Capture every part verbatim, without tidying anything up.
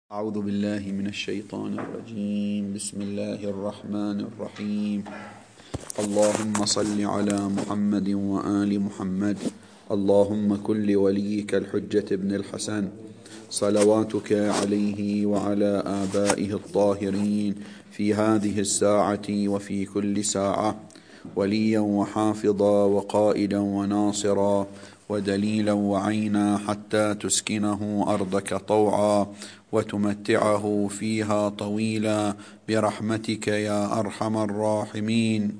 أعوذ بالله من الشيطان الرجيم. بسم الله الرحمن الرحيم. اللهم صل على محمد وآل محمد. اللهم كن لوليك الحجة ابن الحسن صلواتك عليه وعلى آبائه الطاهرين في هذه الساعة وفي كل ساعة وليا وحافظا وقائدا وناصرا ودليلا وعينا حتى تسكنه أرضك طوعا وتمتعه فيها طويلا برحمتك يا أرحم الراحمين.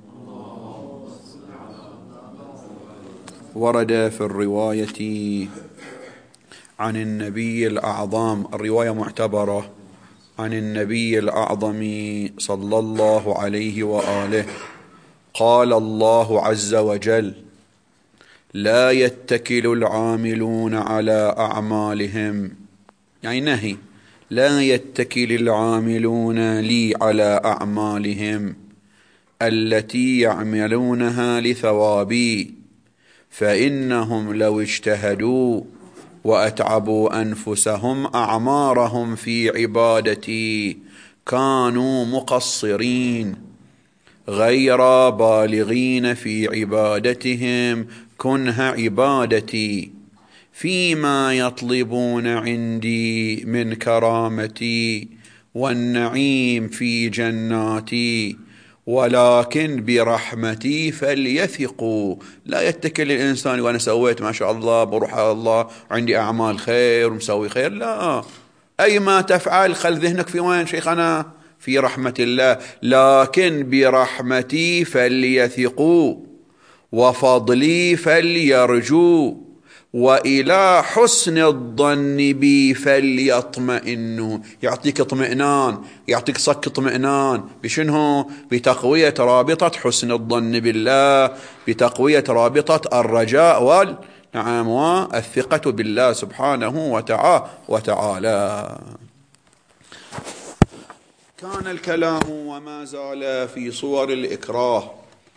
ورد في الرواية عن النبي الأعظم، الرواية معتبرة، عن النبي الأعظم صلى الله عليه وآله قال الله عز وجل: لا يتكل العاملون على أعمالهم، يعني نهي، لا يتكل العاملون لي على أعمالهم التي يعملونها لثوابي، فإنهم لو اجتهدوا وأتعبوا أنفسهم أعمارهم في عبادتي كانوا مقصرين غير بالغين في عبادتهم كنه عبادتي فيما يطلبون عندي من كرامتي والنعيم في جناتي، ولكن برحمتي فليثقوا. لا يتكل الإنسان وأنا سويت ما شاء الله بروح على الله عندي أعمال خير ومسوي خير، لا، أي ما تفعل خل ذهنك في وين شيخنا؟ في رحمة الله. لكن برحمتي فليثقوا وفضلي فليرجوا وإلى حسن الظن بي فليطمئنوا. يعطيك اطمئنان، يعطيك صك اطمئنان بشنه؟ بتقوية رابطة حسن الظن بالله، بتقوية رابطة الرجاء وال نعم والثقة بالله سبحانه وتعالى. كان الكلام وما زال في صور الإكراه،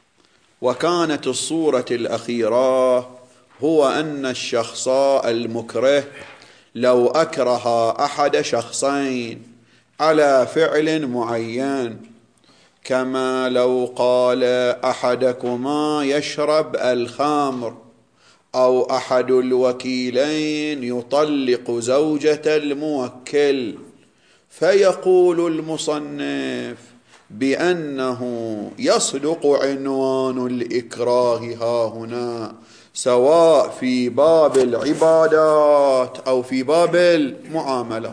وكانت الصورة الأخيرة هو أن الشخص المكره لو أكره أحد شخصين على فعل معين، كما لو قال أحدكما يشرب الخمر، أو أحد الوكيلين يطلق زوجة الموكل، فيقول المصنف بأنه يصدق عنوان الإكراه هاهنا سواء في باب العبادات أو في باب المعاملات.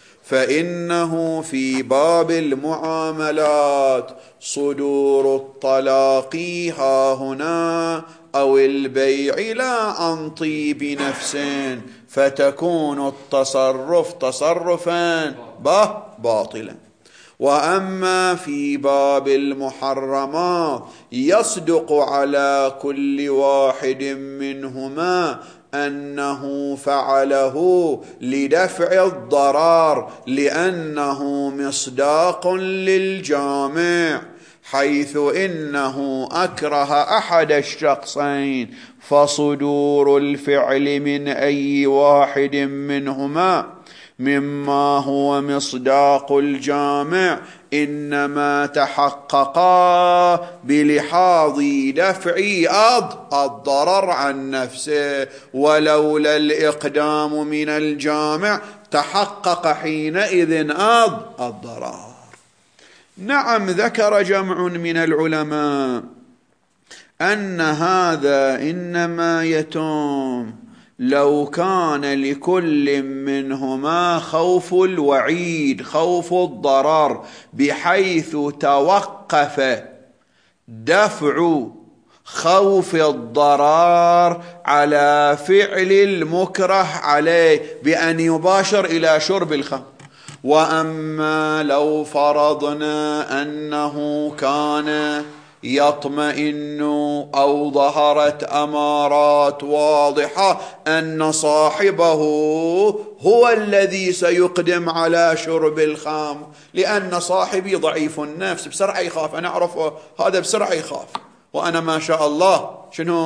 فإنه في باب المعاملات صدور الطلاق هاهنا أو البيع لا عن طيب نفس، فتكون التصرف تصرفا باطلا. وأما في باب المحرمات يصدق على كل واحد منهما أنه فعله لدفع الضرر، لأنه مصداق للجامع، حيث إنه أكره أحد الشخصين، فصدور الفعل من أي واحد منهما مما هو مصداق الجامع إنما تحقق بلحاظ دفع الضرر عن نفسه، ولولا الإقدام من الجامع تحقق حينئذ الضرر. نعم، ذكر جمع من العلماء أن هذا إنما يتم لو كان لكل منهما خوف الوعيد، خوف الضرر، بحيث توقف دفع خوف الضرر على فعل المكره عليه بأن يباشر إلى شرب الخمر. وأما لو فرضنا أنه كان يطمئن أو ظهرت أمارات واضحة أن صاحبه هو الذي سيقدم على شرب الخمر، لأن صاحبي ضعيف النفس بسرعة يخاف، أنا أعرفه هذا بسرعة يخاف، وأنا ما شاء الله شنو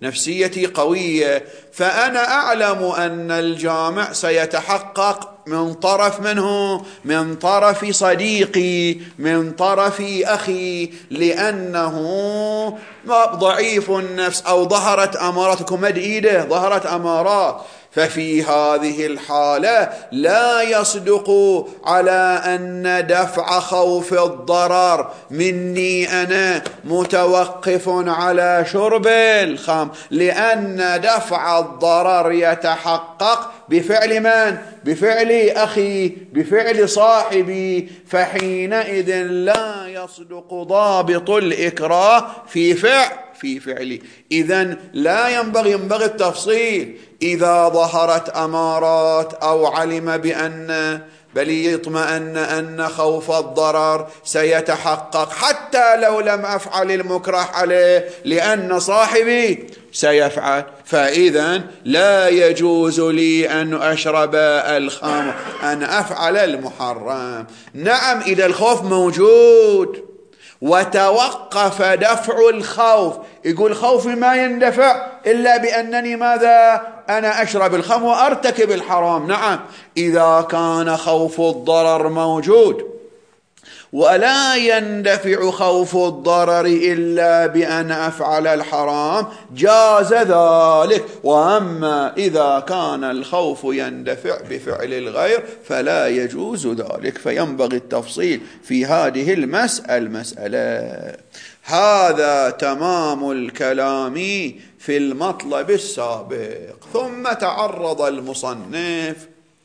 نفسيتي قوية، فأنا أعلم أن الجامع سيتحقق من طرف منه، من طرف صديقي، من طرف أخي، لأنه ضعيف النفس أو ظهرت أماراتكم مد إيده، ظهرت أمارات. ففي هذه الحالة لا يصدق على أن دفع خوف الضرر مني أنا متوقف على شرب الخمر، لأن دفع الضرر يتحقق بفعل من؟ بفعل أخي، بفعل صاحبي، فحينئذ لا يصدق ضابط الإكراه في فعل في فعلي. إذن لا ينبغي ينبغي التفصيل. إذا ظهرت أمارات أو علم بأن بل يطمئن أن خوف الضرر سيتحقق حتى لو لم أفعل المكره عليه لأن صاحبي سيفعل، فإذا لا يجوز لي أن أشرب الخمر، أن أفعل المحرم. نعم إذا الخوف موجود وتوقف دفع الخوف، يقول خوفي ما يندفع إلا بأنني ماذا؟ أنا أشرب الخمر وأرتكب الحرام. نعم إذا كان خوف الضرر موجود ولا يندفع خوف الضرر إلا بأن أفعل الحرام جاز ذلك. وأما إذا كان الخوف يندفع بفعل الغير فلا يجوز ذلك، فينبغي التفصيل في هذه المسألة المسألة. هذا تمام الكلام في المطلب السابق. ثم تعرض المصنف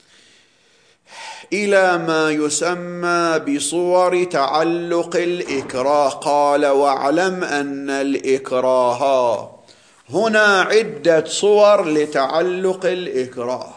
إلى ما يسمى بصور تعلق الإكراه. قال: واعلم أن الإكراه، هنا عدة صور لتعلق الإكراه.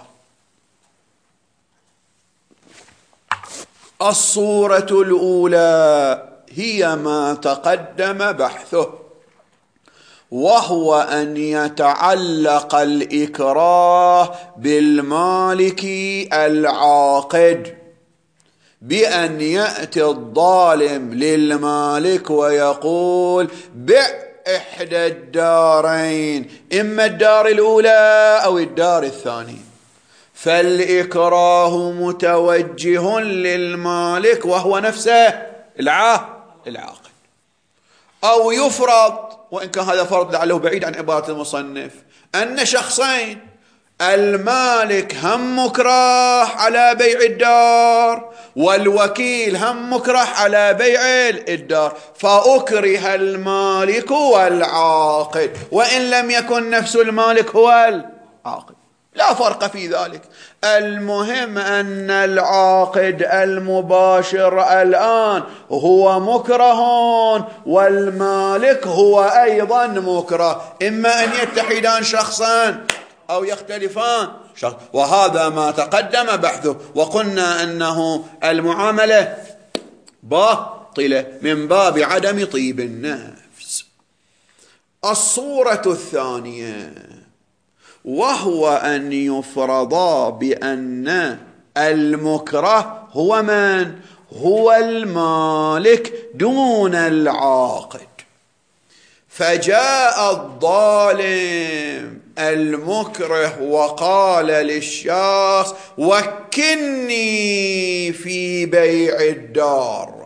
الصورة الأولى هي ما تقدم بحثه، وهو أن يتعلق الإكراه بالمالك العاقد، بأن يأتي الظالم للمالك ويقول: بع إحدى الدارين، إما الدار الأولى أو الدار الثانية. فالإكراه متوجه للمالك وهو نفسه العاقد. أو يفرض، وإن كان هذا فرض لعله بعيد عن عبارة المصنف، أن شخصين المالك هم مكره على بيع الدار والوكيل هم مكره على بيع الدار، فأكره المالك والعاقد وإن لم يكن نفس المالك هو العاقد، لا فرق في ذلك. المهم أن العاقد المباشر الآن هو مكره والمالك هو أيضا مكره، إما أن يتحدان شخصان أو يختلفان شخص. وهذا ما تقدم بحثه، وقلنا أنه المعاملة باطلة من باب عدم طيب النفس. الصورة الثانية وهو أن يفرضا بأن المكره هو من؟ هو المالك دون العاقد. فجاء الظالم المكره وقال للشخص: وكلني في بيع الدار،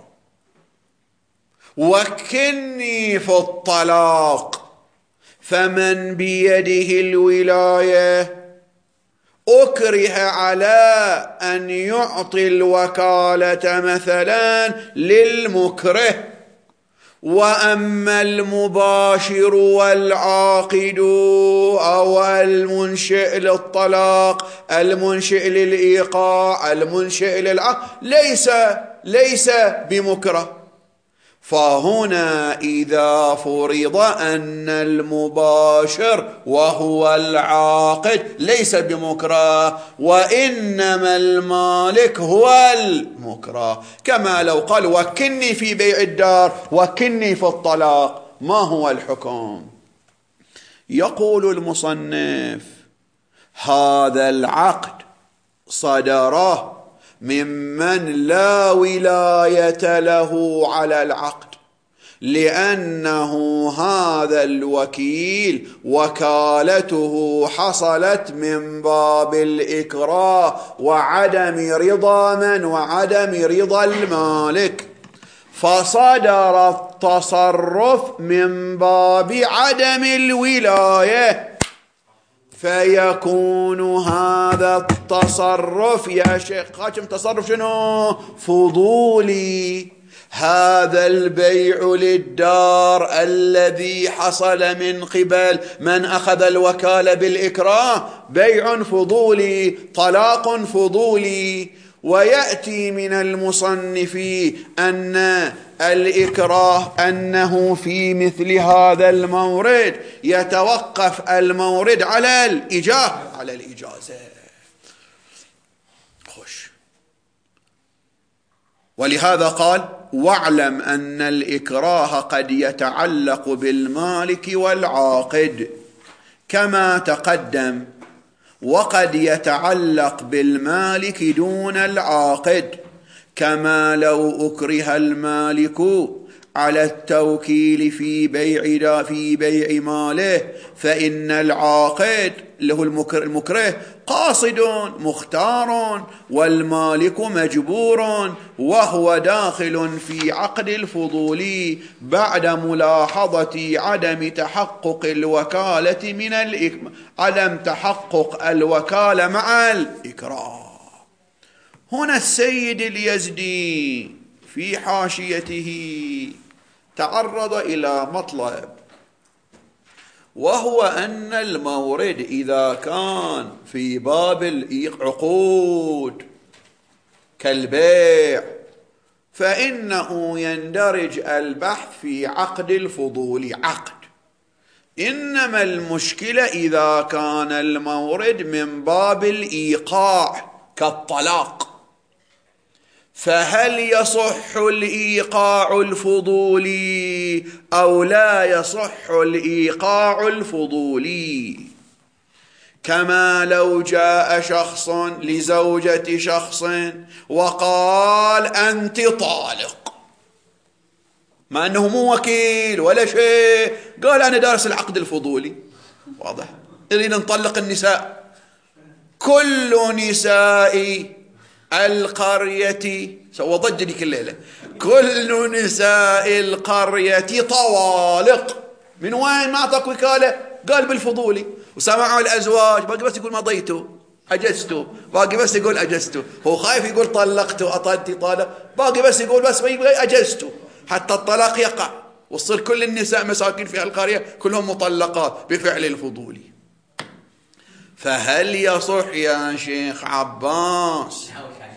وكلني في الطلاق. فمن بيده الولاية أكره على أن يعطي الوكالة مثلا للمكره، وأما المباشر والعاقد أو المنشئ للطلاق، المنشئ للإيقاع، المنشئ للعقد، ليس ليس بمكره. فهنا إذا فرض أن المباشر وهو العاقد ليس بمكره وإنما المالك هو المكره، كما لو قال: وكلني في بيع الدار، وكلني في الطلاق، ما هو الحكم؟ يقول المصنف: هذا العقد صدره ممن لا ولاية له على العقد، لأنه هذا الوكيل وكالته حصلت من باب الإكراه وعدم رضا من وعدم رضا المالك، فصدر التصرف من باب عدم الولاية، فيكون هذا التصرف يا شيخ خاشم تصرف شنو؟ فضولي. هذا البيع للدار الذي حصل من قبل من أخذ الوكالة بالإكراه بيع فضولي، طلاق فضولي. ويأتي من المصنف أن الإكراه أنه في مثل هذا المورد يتوقف المورد على الإجازة على الإجازة خوش. ولهذا قال: واعلم أن الإكراه قد يتعلق بالمالك والعاقد كما تقدم، وقد يتعلق بالمالك دون العاقد، كما لو أكره المالك على التوكيل في بيع في بيع ماله، فإن العاقد له المكره قاصد مختار والمالك مجبور، وهو داخل في عقد الفضول بعد ملاحظة عدم تحقق الوكالة من الإكراه عدم تحقق الوكالة مع الإكراه. هنا السيد اليزدي في حاشيته تعرض إلى مطلب، وهو أن المورد إذا كان في باب العقود كالبيع فإنه يندرج البحث في عقد الفضول عقد، إنما المشكلة إذا كان المورد من باب الإيقاع كالطلاق، فهل يصح الإيقاع الفضولي أو لا يصح الإيقاع الفضولي؟ كما لو جاء شخص لزوجة شخص وقال أنت طالق، مع أنه مو وكيل ولا شيء، قال أنا دارس العقد الفضولي. واضح؟ إذن نطلق النساء، كل نساء القرية سوى ضجني كل ليلة، كل نساء القرية طوالق. من وين ما أعطاك وكالة؟ قال بالفضولي. وسمعوا الأزواج باقي بس يقول مضيته أجزته، باقي بس يقول أجزته، هو خايف يقول طلقته أطلتي طالق، باقي بس يقول بس ما يبغى أجزته حتى الطلاق يقع، وصل كل النساء مساكين في القرية كلهم مطلقات بفعل الفضولي. فهل يصح يا شيخ عباس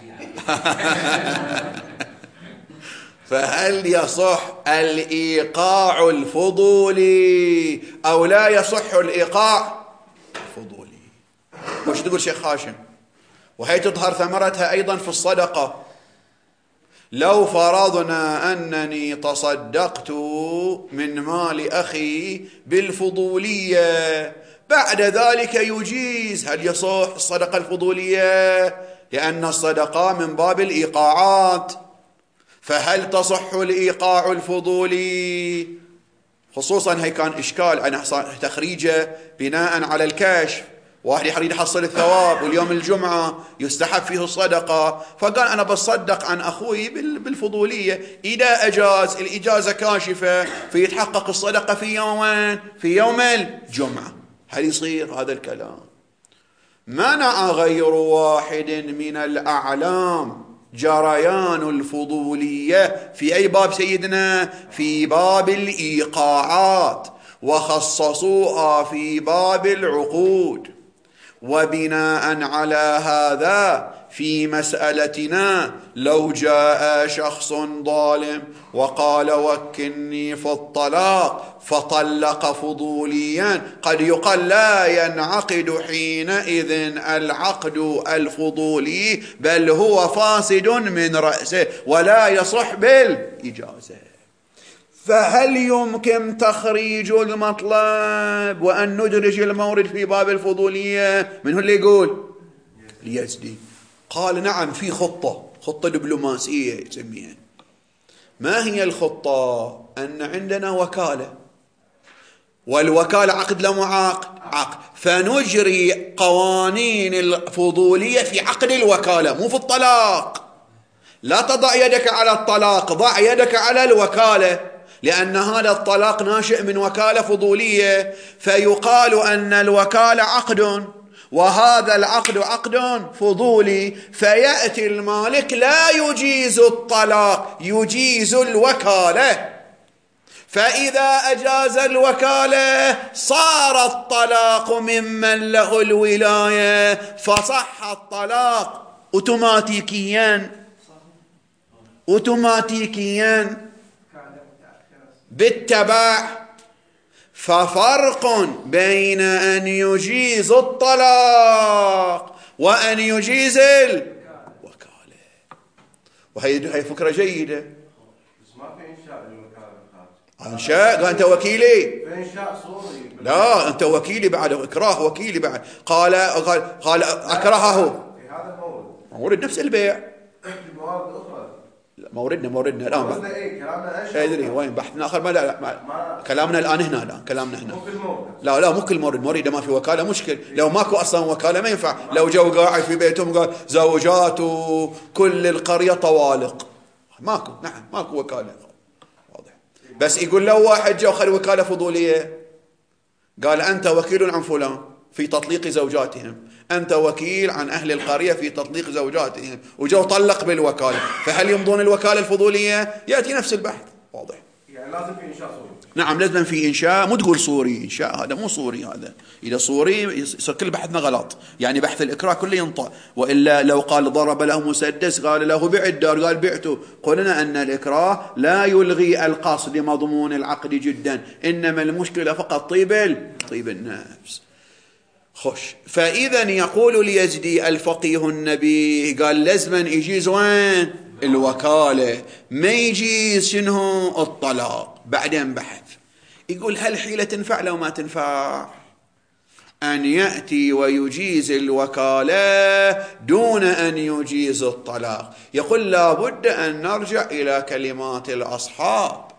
فهل يصح الإيقاع الفضولي أو لا يصح الإيقاع الفضولي؟ وش تقول شيخ هاشم؟ وهي تظهر ثمرتها أيضا في الصدقة. لو فرضنا أنني تصدقت من مال أخي بالفضولية، بعد ذلك يجيز، هل يصح الصدقة الفضولية؟ لأن الصدقة من باب الإيقاعات، فهل تصح الإيقاع الفضولي؟ خصوصا هي كان إشكال، أنا تخريجه بناء على الكشف، واحد يريد يحصل الثواب واليوم الجمعة يستحب فيه الصدقة، فقال أنا بصدق عن أخوي بالفضولية، إذا أجاز الإجازة كاشفة فيتحقق الصدقة في يومين في يوم الجمعة. هل يصير هذا الكلام؟ منع غير واحد من الأعلام جريان الفضولية في أي باب سيدنا؟ في باب الإيقاعات، وخصصوها في باب العقود. وبناء على هذا في مسألتنا لو جاء شخص ظالم وقال وكلني في الطلاق فطلق فضوليا، قد يقال لا ينعقد حينئذ العقد الفضولي، بل هو فاسد من رأسه ولا يصح بالإجازة. فهل يمكن تخريج المطلب وأن ندرج المورد في باب الفضولية؟ من هو اللي يقول؟ اليزدي. قال نعم، في خطة خطة دبلوماسية يسميها. ما هي الخطة؟ أن عندنا وكالة، والوكالة عقد لا معاقد عقد، فنجري قوانين الفضولية في عقد الوكالة مو في الطلاق. لا تضع يدك على الطلاق، ضع يدك على الوكالة، لأن هذا الطلاق ناشئ من وكالة فضولية، فيقال أن الوكالة عقد وهذا العقد عقد فضولي، فيأتي المالك لا يجيز الطلاق، يجيز الوكالة، فإذا أجاز الوكالة صار الطلاق ممن له الولاية، فصح الطلاق أوتوماتيكيا أوتوماتيكيا بالتبع. ففرق بين أن يجيز الطلاق وأن يجيز الوكالة، وهي فكرة جيدة. بس ما في إنشاء للوكالة. إنشاء؟ قال أنت وكيلي. في إنشاء صوري. لا أنت وكيلي بعد، إكراه وكيلي بعد. قال قال قال أكرهه. في هذا المورد. مورد نفس البيع. في موارد أخرى. لا موردنا موردنا الآن. موردنا إيه؟ كلامنا إيش؟ أدري وين بحثنا آخر ما لا لا ما. كلامنا الآن هنا الآن كلامنا هنا. مو كل مورد. لا لا مو كل مورد، مورد ما في وكالة مشكل، لو ماكو أصلا وكالة ما ينفع. لو جو قاعد في بيتهم قال زوجات كل القرية طوالق، ماكو. نعم ماكو وكالة، واضح. بس يقول لو واحد جو خلي وكالة فضولية، قال أنت وكيل عن فلان في تطليق زوجاتهم، أنت وكيل عن أهل القرية في تطليق زوجاتهم، وجو طلق بالوكالة، فهل يمضون الوكالة الفضولية؟ يأتي نفس البحث، واضح. يعني لازم في إنشاء صوري. نعم لازم في إنشاء، مو تقول صوري إنشاء، هذا مو صوري. هذا إذا صوري يصير كل بحثنا غلط، يعني بحث الإكراه كله ينطع. وإلا لو قال ضرب له مسدس قال له بيع الدار قال بعته، قلنا أن الإكراه لا يلغي القصد لمضمون العقد جدا، إنما المشكلة فقط طيب طيب النفس. خش. فإذا يقول اليزدي الفقيه النبي قال لازما يجيز وين؟ الوكالة، ما يجيز شنو؟ الطلاق. بعدين بحث يقول هل حيلة تنفع لو ما تنفع؟ أن يأتي ويجيز الوكالة دون أن يجيز الطلاق. يقول لا بد أن نرجع إلى كلمات الأصحاب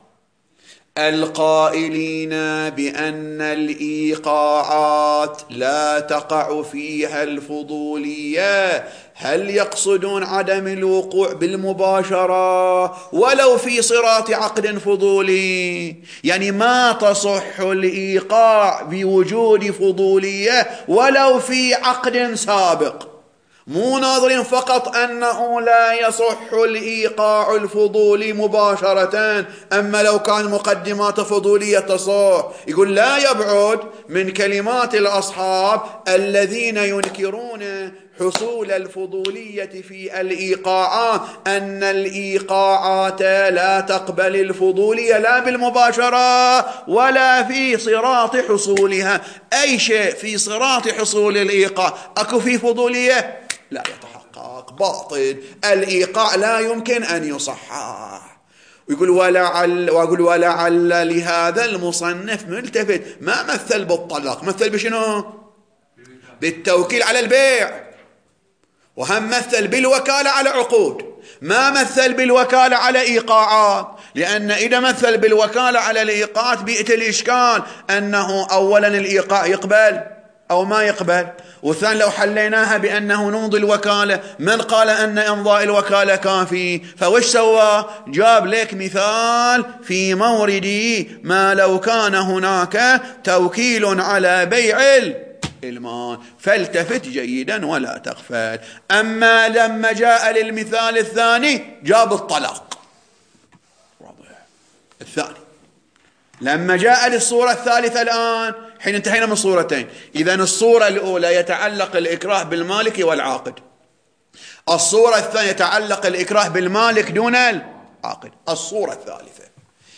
القائلين بأن الإيقاعات لا تقع فيها الفضولية. هل يقصدون عدم الوقوع بالمباشرة ولو في صراط عقد فضولي؟ يعني ما تصح الإيقاع بوجود فضولية ولو في عقد سابق، مو ناظرين فقط أنه لا يصح الإيقاع الفضولي مباشرة، أما لو كان مقدمات فضولية تصح. يقول لا يبعد من كلمات الأصحاب الذين ينكرون حصول الفضولية في الإيقاعات أن الإيقاعات لا تقبل الفضولية لا بالمباشرة ولا في صراط حصولها. أي شيء في صراط حصول الإيقاع أكو في فضولية لا يتحقق، باطل. الإيقاع لا يمكن أن يصحح. ويقول ولعل وأقول ولعل لهذا المصنف ملتفت ما مثل بالطلاق، مثل بشنو؟ بالتوكيل على البيع، وهم مثل بالوكالة على عقود، ما مثل بالوكالة على إيقاعات. لأن إذا مثل بالوكالة على الإيقاعات بيئة الإشكال أنه أولا الإيقاع يقبل أو ما يقبل، والثاني لو حليناها بأنه نمضي الوكالة من قال أن إمضاء الوكالة كافي؟ فوش سوى؟ جاب لك مثال في موردي ما لو كان هناك توكيل على بيع المال، فالتفت جيدا ولا تغفل. أما لما جاء للمثال الثاني جاب الطلاق، واضح. الثاني لما جاء للصورة الثالثة الآن حين انتهينا من صورتين. إذن الصورة الأولى يتعلق الإكراه بالمالك والعاقد، الصورة الثانية يتعلق الإكراه بالمالك دون العاقد، الصورة الثالثة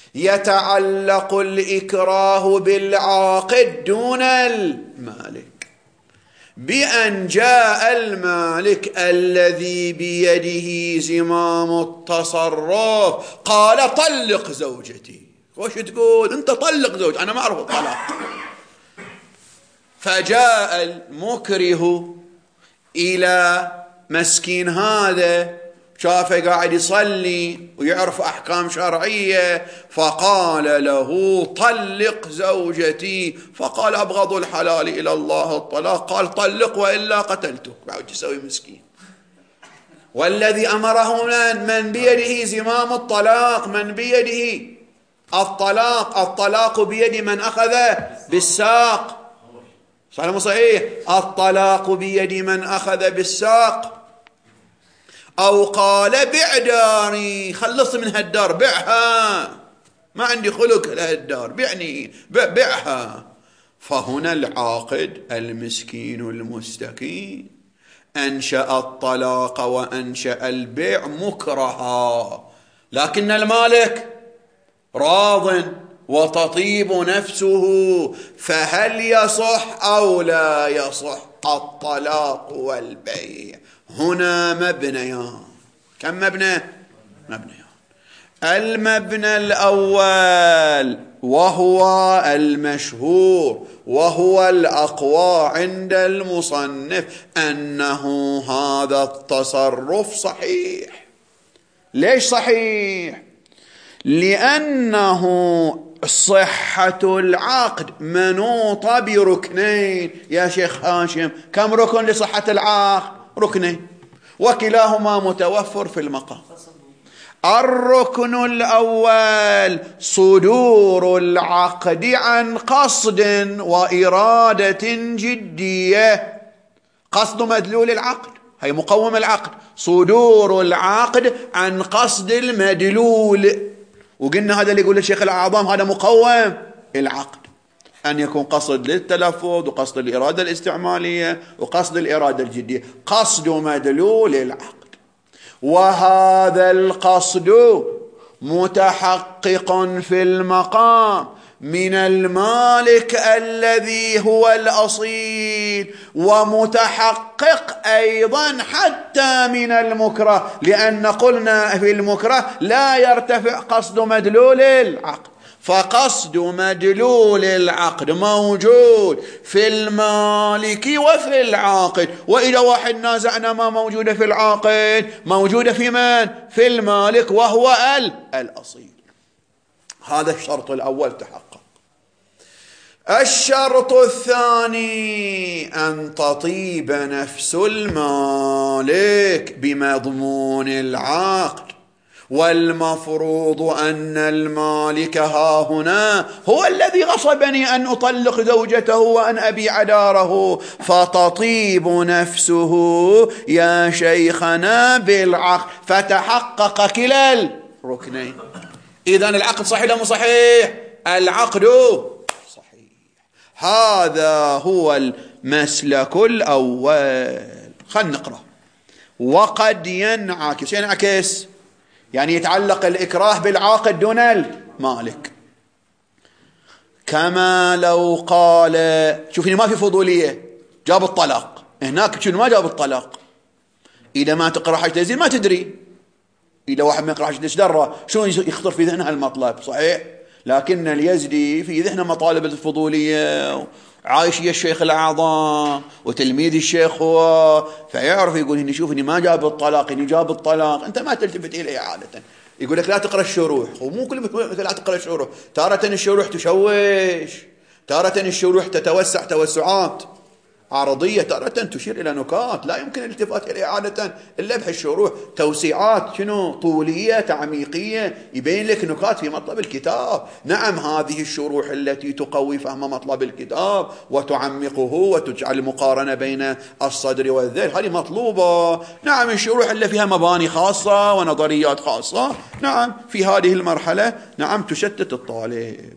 يتعلق الإكراه بالعاقد دون المالك، بأن جاء المالك الذي بيده زمام التصرف قال طلق زوجتي. وش تقول أنت؟ طلق زوج، أنا ما أعرف الطلاق. فجاء المكره إلى مسكين هذا شافه قاعد يصلي ويعرف أحكام شرعية، فقال له طلق زوجتي، فقال أبغض الحلال إلى الله الطلاق، قال طلق وإلا قتلتك. بعد يسوي مسكين. والذي أمره من, من بيده زمام الطلاق، من بيده الطلاق، الطلاق بيد من أخذ بالساق. صحيح صحيح، الطلاق بيد من أخذ بالساق. أو قال بع داري، خلص من هالدار، بعها، ما عندي خلق لهالدار، بعني بعها. فهنا العاقد المسكين المستكين أنشأ الطلاق وأنشأ البيع مكرها، لكن المالك راض وتطيب نفسه، فهل يصح أو لا يصح الطلاق والبيع؟ هنا مبنيان. كم مبنى؟ مبنيان. المبنى الأول وهو المشهور وهو الأقوى عند المصنف أنه هذا التصرف صحيح. ليش صحيح؟ لأنه صحة العقد منوطة بركنين. يا شيخ هاشم، كم ركن لصحة العقد؟ ركنين، وكلاهما متوفر في المقام. الركن الأول صدور العقد عن قصد وإرادة جدية. قصد مدلول العقد، هي مقوم العقد. صدور العقد عن قصد المدلول، وقلنا هذا اللي يقول الشيخ الأعظم هذا مقوم العقد، أن يكون قصد للتلفظ وقصد الإرادة الاستعمالية وقصد الإرادة الجدية، قصد مدلول العقد. وهذا القصد متحقق في المقام من المالك الذي هو الأصيل، ومتحقق أيضا حتى من المكره، لأن قلنا في المكره لا يرتفع قصد مدلول العقد، فقصد مدلول العقد موجود في المالك وفي العاقد. وإذا واحد نازعنا ما موجودة في العاقد، موجودة في من؟ في المالك وهو الأصيل. هذا الشرط الأول تحقق. الشرط الثاني أن تطيب نفس المالك بمضمون العقد، والمفروض أن المالك ها هنا هو الذي غصبني أن أطلق زوجته وأن أبيع داره، فتطيب نفسه يا شيخنا بالعقد، فتحقق كلا الركنين. إذن العقد صحيح ولا مو صحيح؟ العقد صحيح. هذا هو المسلك الأول. خلنا نقرأ. وقد ينعكس، ينعكس يعني يتعلق الإكراه بالعاقد دون المالك، كما لو قال، شوفني ما في فضولية، جاب الطلاق هناك، شنو ما جاب الطلاق. إذا ما تقرأ حاجة تزيد ما تدري، إذا واحد ما يقرأ حاجة تدرى شنو يخطر في ذهنها المطلب، صحيح؟ لكن اليزدي في ذهنه مطالب الفضولية، عايش يا الشيخ الأعظم وتلميذ الشيخ هو، فيعرف يقول إني شوف إني ما جاب الطلاق، إني جاب الطلاق. أنت ما تلتفت إليه عادة، يقول لك لا تقرأ الشروح، ومو كل مثل لا تقرأ الشروح، تارة الشروح تشوش، تارة الشروح تتوسع توسعات عرضية، تارة تشير إلى نكات لا يمكن الالتفات إليها عادة إلا بهالشروح، توسيعات شنو طولية تعميقية يبين لك نكات في مطلب الكتاب. نعم، هذه الشروح التي تقوي فهم مطلب الكتاب وتعمقه وتجعل المقارنة بين الصدر والذيل، هذه مطلوبة. نعم، الشروح اللي فيها مباني خاصة ونظريات خاصة، نعم في هذه المرحلة نعم تشتت الطالب.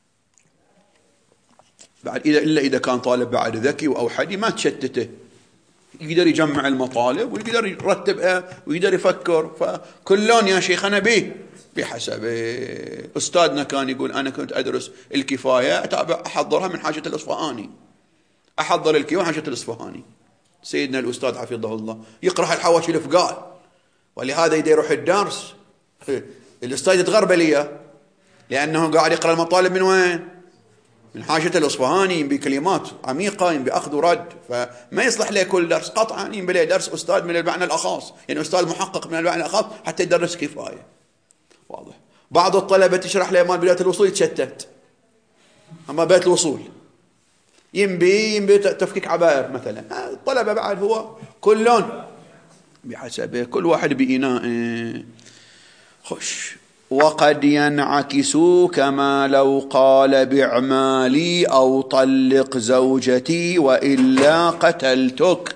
بعد إذا إلا إذا كان طالب بعد ذكي وأوحدي ما تشتته، يقدر يجمع المطالب ويقدر يرتبها ويقدر يفكر. فكلون يا شيخنا به بحسب. أستاذنا كان يقول أنا كنت أدرس الكفاية أتابع أحضرها من حاجة الأصفهاني، أحضر الكفاية من حاجة الأصفهاني. سيدنا الأستاذ حفظه الله يقرأ الحواشي الفقال، ولهذا يدي يروح الدرس الأستاذ يتغرب ليه، لأنه قاعد يقرأ المطالب من وين؟ من حاشة الأصفهاني بكلمات عميقة بأخذ ورد، فما يصلح له كل درس قطعا، ينبغي درس أستاذ من المعنى الأخص، يعني أستاذ محقق من المعنى الأخص حتى يدرس كفاية. واضح. بعض الطلبة تشرح له مال بداية الوصول يتشتت، أما بداية الوصول ينبي ينبي تفكيك عبائر مثلا. الطلبة بعد هو كلون بحسبه، كل واحد بإناء. خش. وقد ينعكس كما لو قال بعمالي أو طلق زوجتي وإلا قتلتك.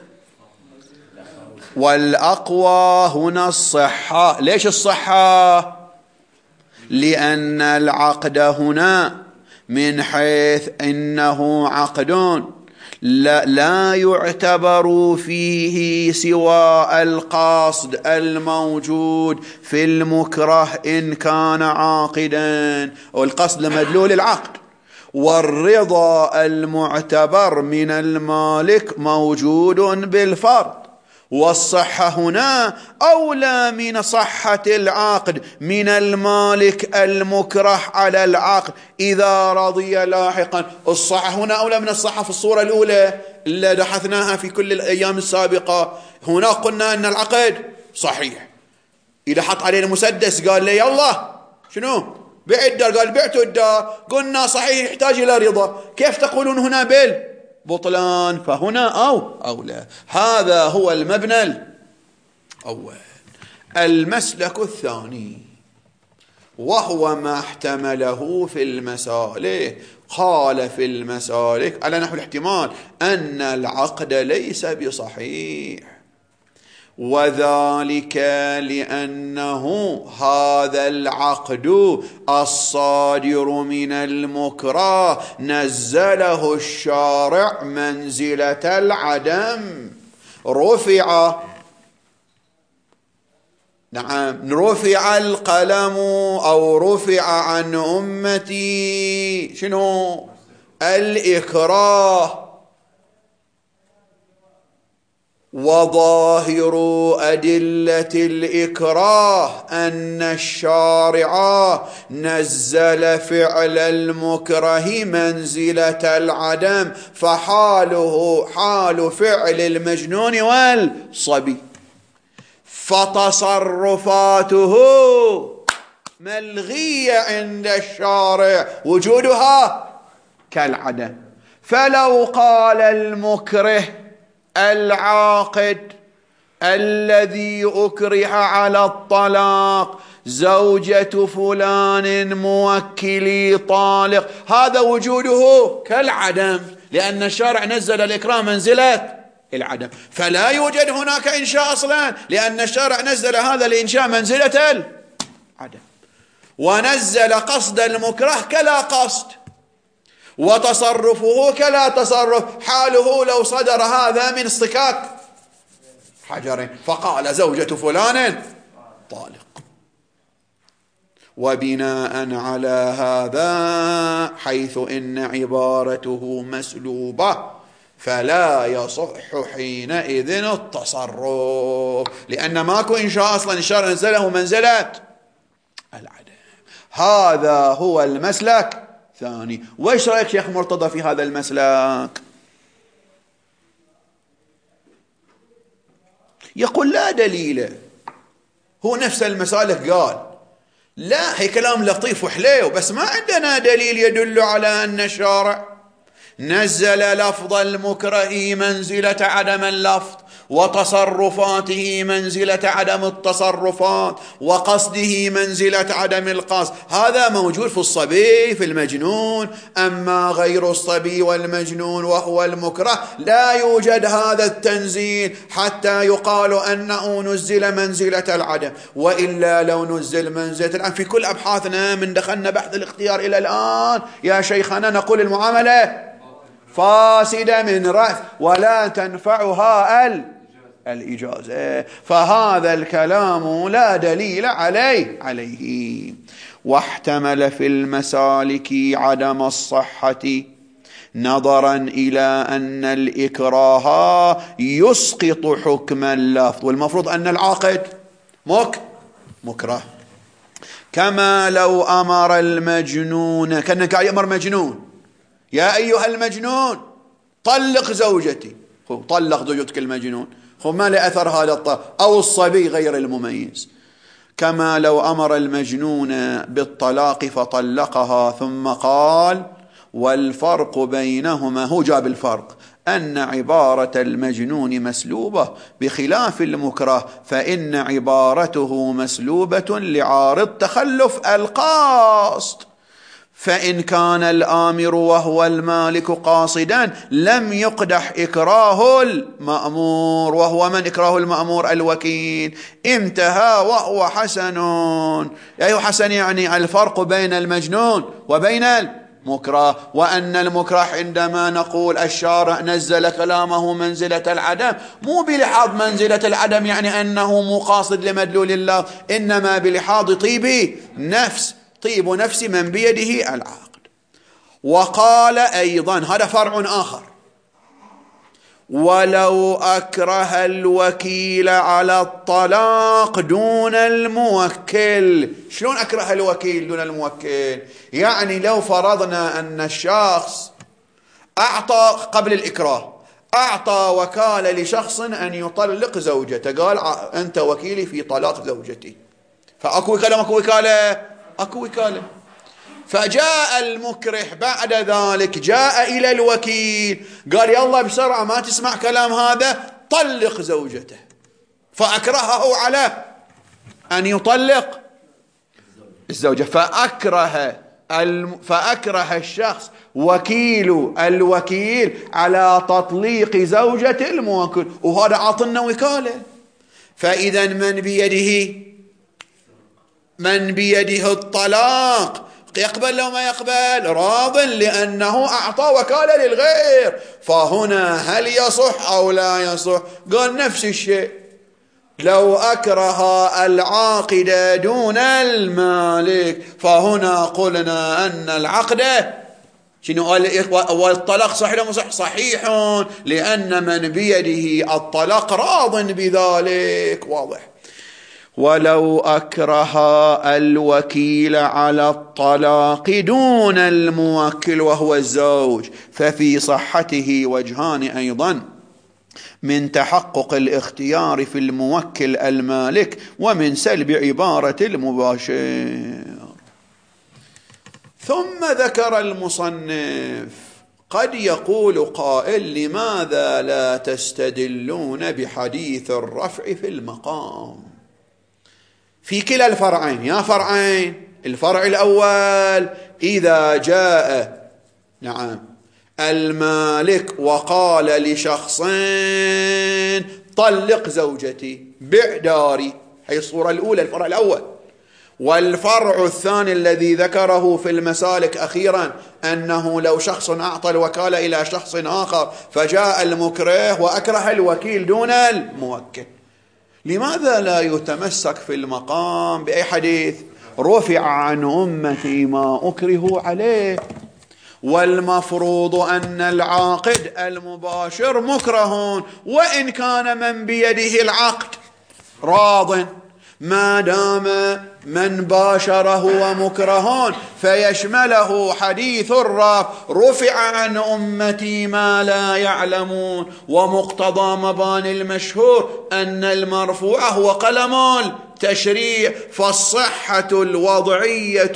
والأقوى هنا الصحة. ليش الصحة؟ لأن العقد هنا من حيث إنه عقد لا, لا يعتبر فيه سوى القصد الموجود في المكره إن كان عاقدا، والقصد لمدلول العقد، والرضا المعتبر من المالك موجود بالفرض. والصحة هنا أولى من صحة العقد من المالك المكره على العقد إذا رضي لاحقا. الصحة هنا أولى من الصحة في الصورة الأولى اللي بحثناها في كل الأيام السابقة. هنا قلنا أن العقد صحيح، إذا حط علينا مسدس قال لي يلا شنو بيع الدار، قال بعت الدار، قلنا صحيح يحتاج إلى رضا. كيف تقولون هنا بال بطلان؟ فهنا أو أولى. هذا هو المبنى الأول. المسلك الثاني وهو ما احتمله في المسالك. قال في المسالك على نحو الاحتمال أن العقد ليس بصحيح، وذلك لأنه هذا العقد الصادر من المكره نزله الشارع منزلة العدم. رفع نعم رفع القلم أو رفع عن أمتي شنو الإكراه. وظاهر أدلة الإكراه أن الشارع نزل فعل المكره منزلة العدم، فحاله حال فعل المجنون والصبي، فتصرفاته ملغية عند الشارع وجودها كالعدم. فلو قال المكره العاقد الذي أكره على الطلاق زوجة فلان موكلي طالق، هذا وجوده كالعدم لأن الشارع نزل الإكراه منزلة العدم، فلا يوجد هناك إنشاء أصلا لأن الشارع نزل هذا الإنشاء منزلة العدم. ونزل قصد المكره كلا قصد، وتصرفه كلا تصرف، حاله لو صدر هذا من اصطكاك حجرين فقال زوجة فلان طالق. وبناء على هذا حيث إن عبارته مسلوبة فلا يصح حينئذ التصرف، لأن ماكو إنشاء أصلا، الشارع نزله منزلة العدم. هذا هو المسلك ثاني. وإيش رأيك شيخ مرتضى في هذا المسلك؟ يقول لا دليل، هو نفس المسالك قال لا، هي كلام لطيف وحليو بس ما عندنا دليل يدل على أن الشارع نزل لفظ المكره منزلة عدم اللفظ، وتصرفاته منزلة عدم التصرفات، وقصده منزلة عدم القصد. هذا موجود في الصبي في المجنون، أما غير الصبي والمجنون وهو المكره لا يوجد هذا التنزيل حتى يقال أنه نزل منزلة العدم. وإلا لو نزل منزلة الآن في كل أبحاثنا من دخلنا بحث الاختيار إلى الآن يا شيخنا نقول المعاملة فاسدة من رأس ولا تنفعها الإجازة، فهذا الكلام لا دليل عليه عليه. واحتمل في المسالك عدم الصحة نظرا إلى أن الإكراه يسقط حكم اللفظ، والمفروض أن العاقد مك مكره، كما لو أمر المجنون، كأنك يأمر مجنون يا أيها المجنون طلق زوجتي، طلق زوجتك المجنون، ما لأثر هذا الطلاق، أو الصبي غير المميز. كما لو أمر المجنون بالطلاق فطلقها ثم قال والفرق بينهما، هو جاب الفرق، أن عبارة المجنون مسلوبة بخلاف المكره، فإن عبارته مسلوبة لعارض تخلف القاصد، فإن كان الآمر وهو المالك قاصدا لم يقدح إكراه المأمور، وهو من إكراه المأمور؟ الوكيل. انتهى وهو حسن. أي حسن؟ يعني الفرق بين المجنون وبين المكره، وأن المكره عندما نقول الشارع نزل كلامه منزلة العدم، مو بلحاظ منزلة العدم يعني أنه مقاصد لمدلول الله، إنما بلحاظ طيب نفس، طيب نفس من بيده العقد. وقال أيضا، هذا فرع آخر، ولو أكره الوكيل على الطلاق دون الموكل. شلون أكره الوكيل دون الموكل؟ يعني لو فرضنا أن الشخص أعطى قبل الإكراه، أعطى وكالة لشخص أن يطلق زوجته، قال أنت وكيلي في طلاق زوجتي، فأكو وكالة ماكو وكالة؟ أكو وكالة. فجاء المكره بعد ذلك جاء إلى الوكيل قال يلا بسرعة ما تسمع كلام هذا، طلق زوجته، فأكرهه على أن يطلق الزوجة، فأكره الم... فأكره الشخص وكيل الوكيل على تطليق زوجة الموكل، وهذا عطنا وكالة. فإذا من بيده من بيده الطلاق يقبل لو ما يقبل؟ راض، لأنه أعطى وكالة للغير. فهنا هل يصح أو لا يصح؟ قال نفس الشيء، لو أكره العاقد دون المالك، فهنا قلنا أن العقد شنو؟ والطلاق صحيح ولا مصح؟ صحيح، لأن من بيده الطلاق راض بذلك. واضح. ولو أكره الوكيل على الطلاق دون الموكل وهو الزوج، ففي صحته وجهان أيضا، من تحقق الاختيار في الموكل المالك، ومن سلب عبارة المباشر. ثم ذكر المصنف: قد يقول قائل لماذا لا تستدلون بحديث الرفع في المقام في كلا الفرعين؟ يا فرعين، الفرع الأول إذا جاء نعم المالك وقال لشخصين طلق زوجتي بع داري، هي الصورة الأولى، الفرع الأول. والفرع الثاني الذي ذكره في المسالك أخيرا، أنه لو شخص أعطى الوكالة إلى شخص آخر فجاء المكره وأكره الوكيل دون الموكل، لماذا لا يتمسك في المقام بأي حديث؟ رفع عن أمتي ما أكرهوا عليه. والمفروض أن العاقد المباشر مكره، وإن كان من بيده العقد راض، ما دام من باشره ومكره فيشمله حديث الرفع: رفع عن أمتي ما لا يعلمون. ومقتضى مباني المشهور أن المرفوع هو قلم التشريع، فالصحة الوضعية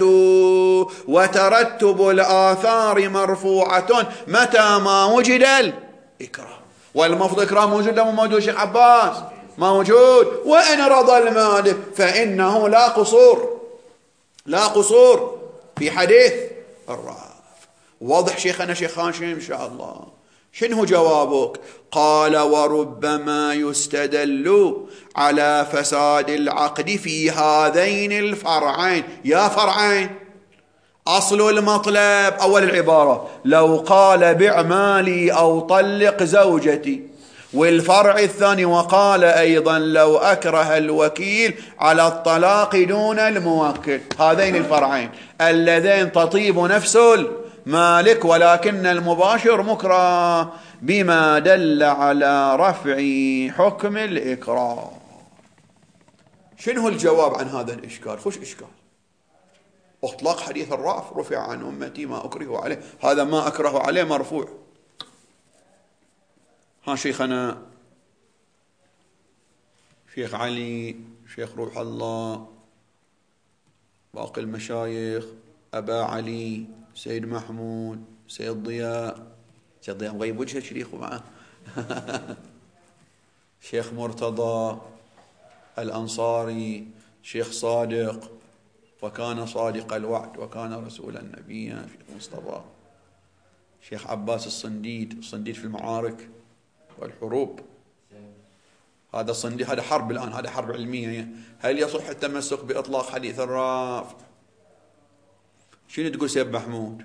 وترتب الآثار مرفوعة متى ما وجد الإكرام. والمفروض إكرام موجود لما موجود شيخ عباس؟ موجود. وإن رضى المالك فإنه لا قصور، لا قصور في حديث الرفع. واضح شيخنا شيخ هاشم إن شاء الله؟ شنو جوابك؟ قال: وربما يستدل على فساد العقد في هذين الفرعين. يا فرعين، أصل المطلب أول العبارة لو قال بع مالي أو طلق زوجتي، والفرع الثاني وقال أيضا لو أكره الوكيل على الطلاق دون الموكل. هذين الفرعين اللذين تطيب نفس المالك ولكن المباشر مكره، بما دل على رفع حكم الإكراه. شنو الجواب عن هذا الإشكال؟ خوش إشكال. اطلاق حديث الرأف رفع عن أمتي ما أكره عليه، هذا ما أكره عليه مرفوع. ها شيخنا شيخ علي، شيخ روح الله، باقي المشايخ، أبا علي، سيد محمود، سيد ضياء، سيد ضياء مغيب وجهه شريخه معه شيخ مرتضى الأنصاري، شيخ صادق، وكان صادق الوعد وكان رسولا نبيا، شيخ مصطفى، شيخ عباس الصنديد، الصنديد في المعارك والحروب، هذا الصنديد، هذا حرب الآن، هذا حرب علمية. هل يصح التمسك بإطلاق حديث الرافع؟ شنو تقول سيد محمود؟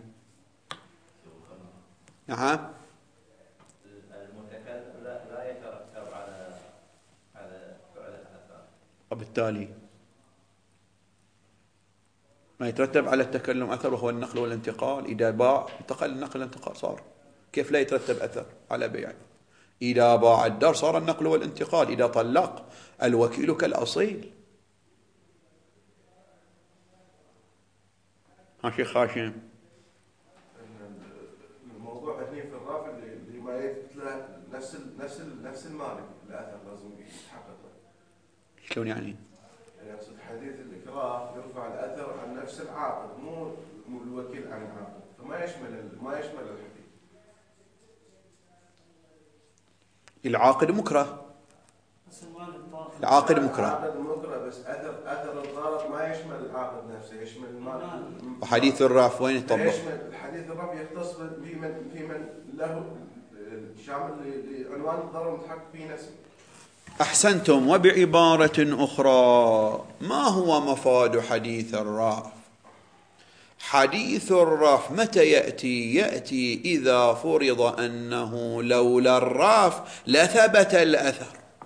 نعم، المتكلم لا لا يترتب على على فعل الآثار، وبالتالي ما يترتب على التكلم أثر وهو النقل والانتقال. إذا باع انتقل النقل والانتقال صار، كيف لا يترتب أثر على بيعه؟ إذا باع الدار صار النقل والانتقال، إذا طلق الوكيل كالأصيل. ها شيخ هاشم، الموضوع هني في الرافع اللي ما يثبت له نفس نفس نفس المالك الاثر لازم يتحقق له. شلون يعني؟ يعني اقصد حديث الاكراه يرفع الاثر عن نفس العاقد، مو مو الوكيل عن العاقد، فما يشمل ما يشمل الحديث. العاقد مكره، العاقد مكره، العاقد مكره، بس اثر اثر الضرر ما يشمل العاقد نفسه، يشمل المال. وحديث الرافع وين يطبق؟ يشمل الحديث الرافع يختص في من في من له شامل لعنوان الضرر متحقق فيه نفسه. أحسنتم. وبعبارة أخرى، ما هو مفاد حديث الرافع؟ حديث الرافع متى يأتي؟ يأتي إذا فرض أنه لولا الرافع لثبت الأثر.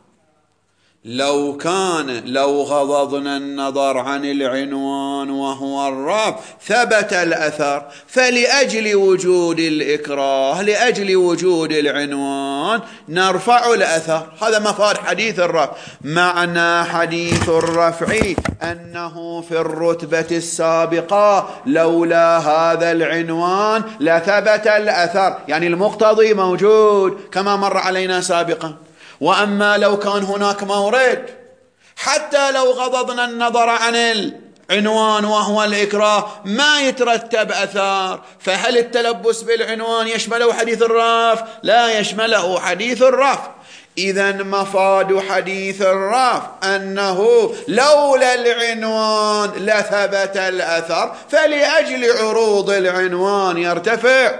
لو كان لو غضضنا النظر عن العنوان وهو الرافع ثبت الأثر، فلأجل وجود الإكراه، لأجل وجود العنوان نرفع الأثر. هذا مفاد حديث الرفع. معنى حديث الرفع أنه في الرتبة السابقة لولا هذا العنوان لثبت الأثر، يعني المقتضي موجود كما مر علينا سابقا. وأما لو كان هناك مورد، حتى لو غضضنا النظر عن العنوان وهو الإكراه ما يترتب أثار، فهل التلبس بالعنوان يشمله حديث الرفع؟ لا يشمله حديث الرفع. إذن مفاد حديث الرفع أنه لولا العنوان لثبت الأثر، فلأجل عروض العنوان يرتفع.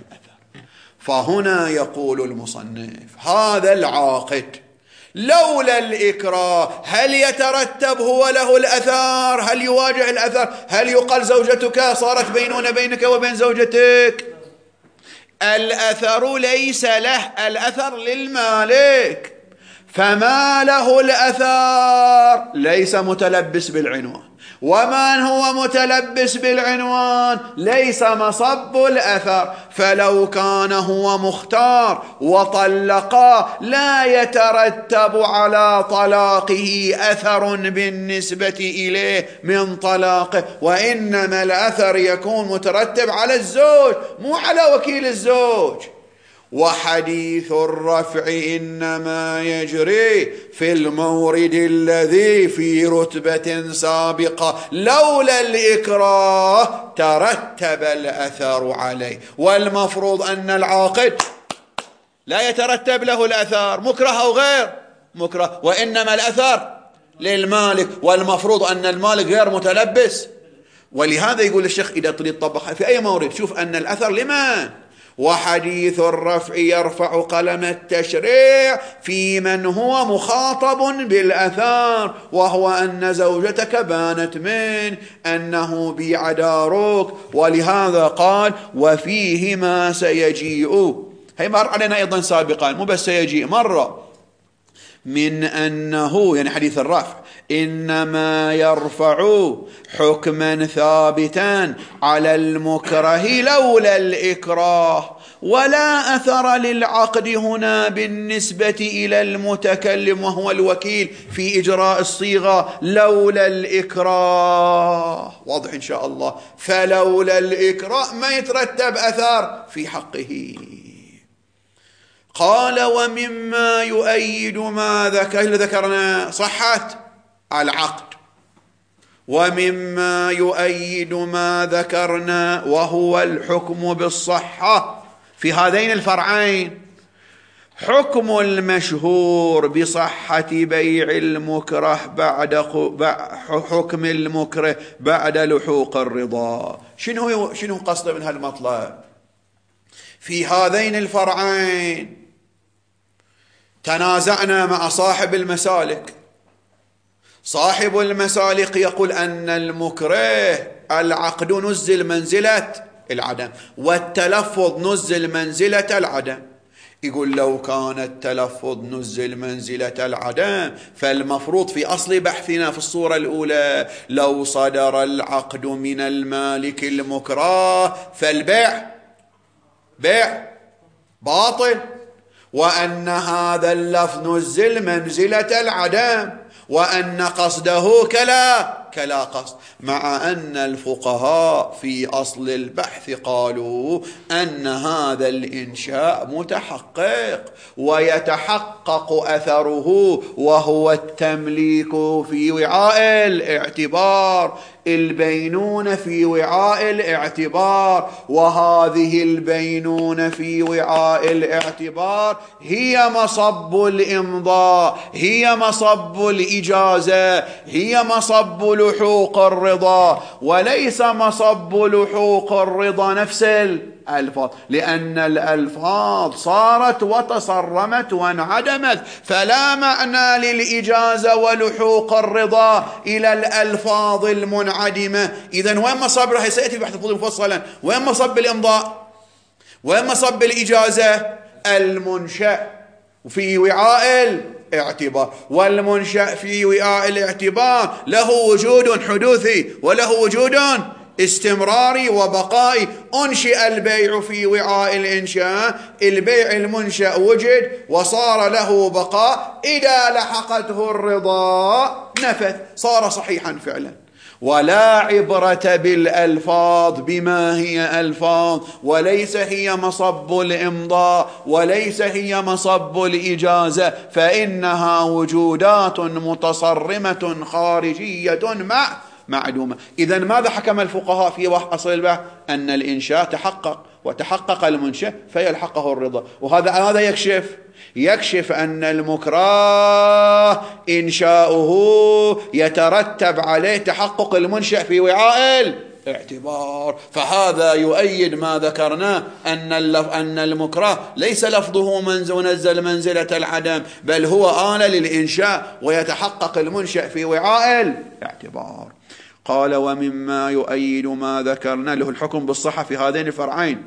فهنا يقول المصنف هذا العاقد لولا الإكراه هل يترتب هو له الأثار؟ هل يواجه الأثر؟ هل يقال زوجتك صارت بينونة بينك وبين زوجتك؟ الأثر ليس له، الأثر للمالك، فما له الأثار ليس متلبس بالعنوان، ومن هو متلبس بالعنوان ليس مصب الأثر. فلو كان هو مختار وطلقا لا يترتب على طلاقه أثر بالنسبة إليه من طلاقه، وإنما الأثر يكون مترتب على الزوج مو على وكيل الزوج. وحديث الرفع إنما يجري في المورد الذي في رتبة سابقة لولا الإكراه ترتب الأثر عليه. والمفروض أن العاقد لا يترتب له الأثر مكره أو غير مكره، وإنما الأثر للمالك، والمفروض أن المالك غير متلبس. ولهذا يقول الشيخ إذا تريد تطبقها في أي مورد شوف أن الأثر لمن؟ وحديث الرفع يرفع قلم التشريع في من هو مخاطب بالأثار، وهو أن زوجتك بانت من أنه بيع دارك. ولهذا قال وفيه ما سيجيء، هي مر علينا أيضا سابقا، مو بس سيجيء مرة. من أنه يعني حديث الرفع إنما يرفع حكما ثابتا على المكره لولا الإكراه، ولا أثر للعقد هنا بالنسبة إلى المتكلم وهو الوكيل في إجراء الصيغة لولا الإكراه. واضح إن شاء الله. فلولا الإكراه ما يترتب أثر في حقه. قال ومما يؤيد ما ذكر ذكرنا صحة العقد، ومما يؤيد ما ذكرنا وهو الحكم بالصحة في هذين الفرعين حكم المشهور بصحة بيع المكره بعد حكم المكره بعد لحوق الرضا. شنو شنو قصده من هالمطلب؟ في هذين الفرعين تنازعنا مع صاحب المسالك. صاحب المسالك يقول أن المكره العقد نزل منزلة العدم، والتلفظ نزل منزلة العدم. يقول لو كان التلفظ نزل منزلة العدم فالمفروض في أصل بحثنا في الصورة الأولى لو صدر العقد من المالك المكره فالبيع بيع باطل، وأن هذا اللفظ نزل منزلة العدم، وأن قصده كلا كلا قصد، مع أن الفقهاء في أصل البحث قالوا أن هذا الإنشاء متحقق ويتحقق أثره وهو التمليك في وعاء الاعتبار، البينونة في وعاء الاعتبار، وهذه البينونة في وعاء الاعتبار هي مصب الإمضاء، هي مصب الإجازة، هي مصب لحوق الرضا، وليس مصب لحوق الرضا نفس الألفاظ، لأن الألفاظ صارت وتصرمت وانعدمت، فلا معنى للإجازة ولحوق الرضا إلى الألفاظ المنعدمة. إذن وين مصب؟ راح سيأتي بحث الفضول مفصلا. وين مصب الإمضاء؟ وين مصب الإجازة؟ المنشأ في وعاء الاعتبار، والمنشأ في وعاء الاعتبار له وجود حدوثي وله وجود استمراري وبقائي. أنشئ البيع في وعاء الإنشاء، البيع المنشأ وجد وصار له بقاء، إذا لحقته الرضا نفذ صار صحيحا فعلا. ولا عبرة بالألفاظ بما هي ألفاظ، وليس هي مصب الإمضاء، وليس هي مصب الإجازة، فإنها وجودات متصرمة خارجية مع معدومة. إذن ماذا حكم الفقهاء في أصل البحث؟ أن الإنشاء تحقق، وتحقق المنشأ فيلحقه الرضا. وهذا هذا يكشف يكشف أن المكره إنشاؤه يترتب عليه تحقق المنشأ في وعاء الاعتبار. فهذا يؤيد ما ذكرنا أن أن المكره ليس لفظه منزل منزلة العدم، بل هو آلة للإنشاء، ويتحقق المنشأ في وعاء الاعتبار. قال ومما يؤيد ما ذكرنا له الحكم بالصحة في هذين الفرعين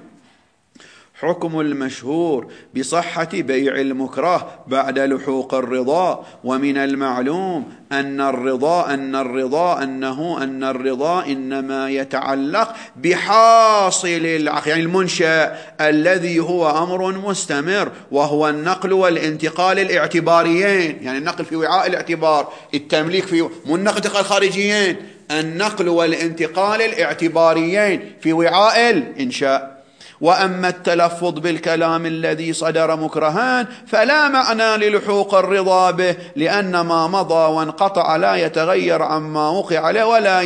حكم المشهور بصحة بيع المكره بعد لحوق الرضا. ومن المعلوم أن الرضا أن الرضا أنه أن الرضا إنما يتعلق بحاصل العقد، يعني المنشأ الذي هو أمر مستمر، وهو النقل والانتقال الاعتباريين، يعني النقل في وعاء الاعتبار، التمليك في مو النقل انتقال خارجيين، النقل والانتقال الاعتباريين في وعاء الإنشاء. وأما التلفظ بالكلام الذي صدر مكرها فلا معنى للحوق الرضا به، لأن ما مضى وانقطع لا يتغير عما وقع له ولا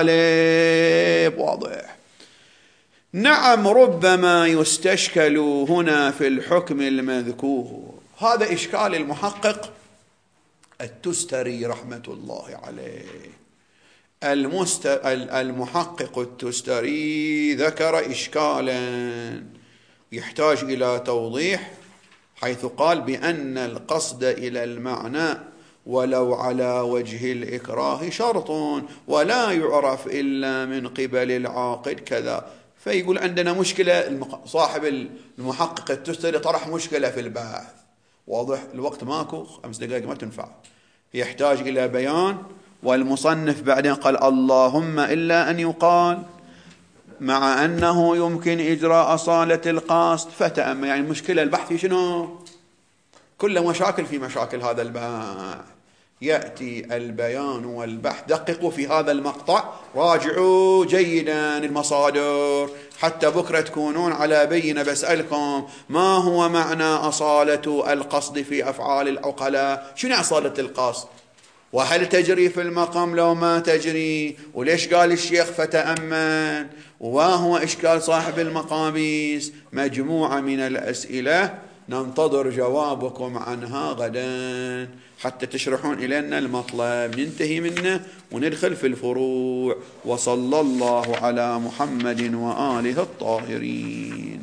ينقلب. واضح. نعم، ربما يستشكل هنا في الحكم المذكور. هذا إشكال المحقق التستري رحمة الله عليه. المست... المحقق التستري ذكر إشكالا يحتاج إلى توضيح، حيث قال بأن القصد إلى المعنى ولو على وجه الإكراه شرط ولا يعرف إلا من قبل العاقد كذا. فيقول عندنا مشكلة، صاحب المحقق التستري طرح مشكلة في البحث، واضح؟ الوقت ماكو، خمس دقائق ما تنفع، يحتاج إلى بيان. والمصنف بعدين قال اللهم إلا أن يقال مع أنه يمكن إجراء أصالة القصد فتأمل. يعني المشكلة البحث في شنو؟ كل مشاكل في مشاكل هذا البحث. يأتي البيان والبحث. دققوا في هذا المقطع، راجعوا جيدا المصادر حتى بكرة تكونون على بينة. بسألكم ما هو معنى أصالة القصد في أفعال العقلاء؟ شنو أصالة القصد؟ وهل تجري في المقام لو ما تجري؟ وليش قال الشيخ فتأمن؟ وهو إشكال صاحب المقابيس؟ مجموعة من الأسئلة ننتظر جوابكم عنها غدا حتى تشرحون إلينا المطلب، ننتهي منه وندخل في الفروع. وصلى الله على محمد وآله الطاهرين.